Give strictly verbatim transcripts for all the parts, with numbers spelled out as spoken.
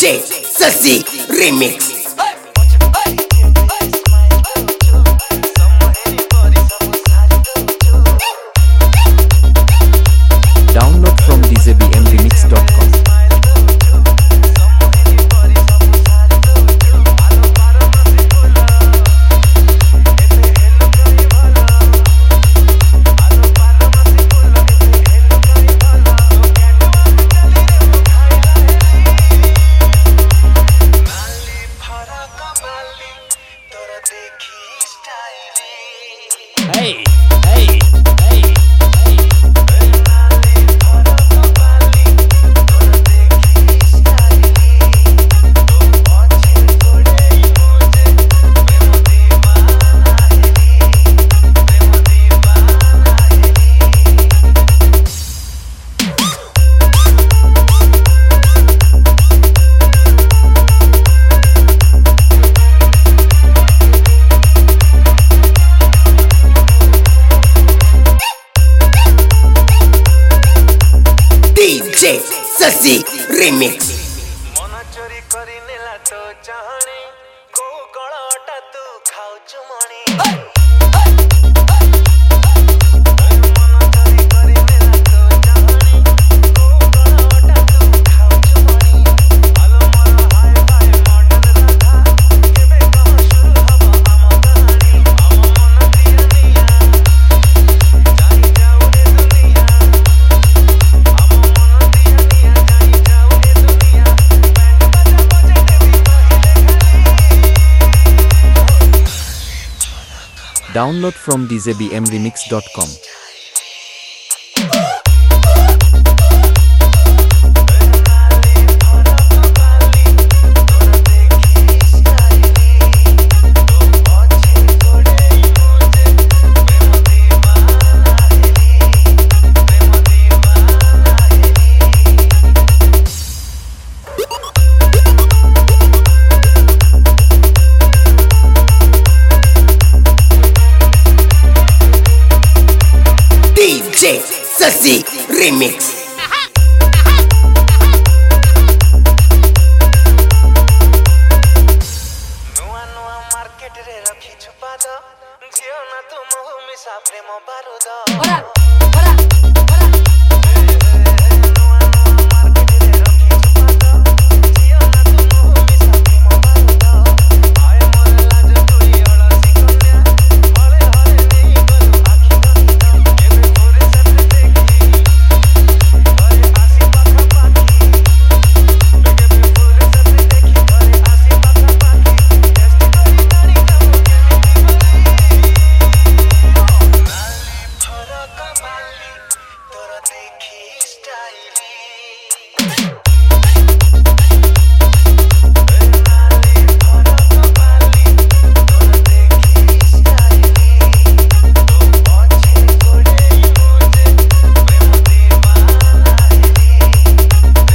J Sasi Remix. Download from d j b m remix dot com. Hey, hey, hey, hey. D J Sasi Remix. मन चोरी करी नेला तो चाहणी को गळटा तू खाउछु मणी Download from d j b m remix dot com. D J Sasi Remix. नुआ नुआ मार्केट रे रखी छुपा दो जियो ना तुम हो मिसा प्रेम बारूद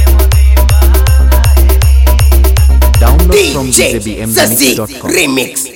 Download D from J d j b m Sasi remix dot com. Remix.